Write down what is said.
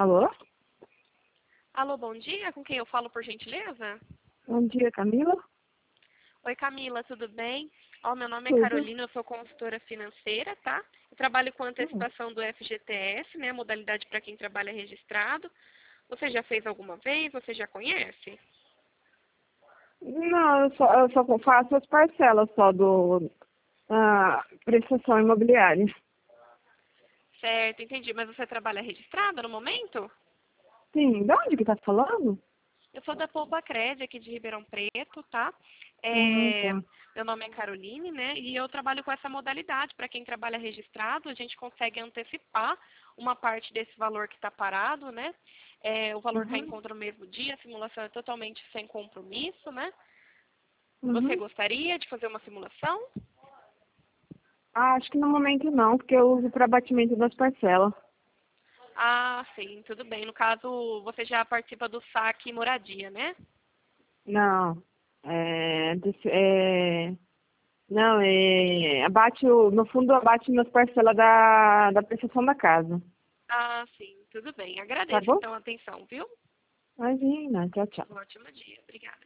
Alô? Alô, bom dia. Com quem eu falo, por gentileza? Bom dia, Camila. Oi, Camila, tudo bem? Meu nome é Tudo. Carolina, eu sou consultora financeira, tá? Eu trabalho com Hum. antecipação do FGTS, né? Modalidade para quem trabalha registrado. Você já fez alguma vez? Você já conhece? Não, eu só faço as parcelas só do prestação imobiliária. Certo, entendi. Mas você trabalha registrada no momento? Sim, de onde que tá falando? Eu sou da Poupa Cred, aqui de Ribeirão Preto, tá? Tá. Meu nome é Caroline, né? E eu trabalho com essa modalidade. Para quem trabalha registrado, a gente consegue antecipar uma parte desse valor que está parado, né? O valor cai em Uhum. conta no mesmo dia, a simulação é totalmente sem compromisso, né? Você Uhum. gostaria de fazer uma simulação? Acho que no momento não, porque eu uso para abatimento das parcelas. Ah, sim, tudo bem. No caso, você já participa do saque moradia, né? Não. Não, no fundo abate nas parcelas da prestação da casa. Ah, sim, tudo bem. Tá Agradeço bom? então a atenção, viu? Imagina, tchau, tchau. Um ótimo dia. Obrigada.